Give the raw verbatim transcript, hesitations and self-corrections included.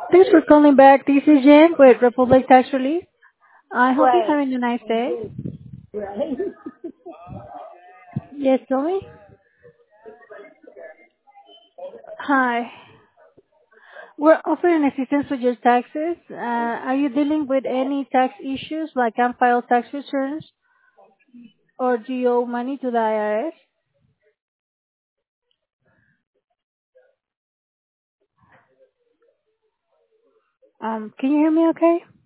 Thanks for calling back. This is Jen with Republic Tax Relief. I hope you're Right. having a nice day. Right. Yes, tell me. Hi. We're offering assistance with your taxes. Uh, are you dealing with any tax issues like unfiled tax returns or do you owe money to the I R S? Um, can you hear me okay?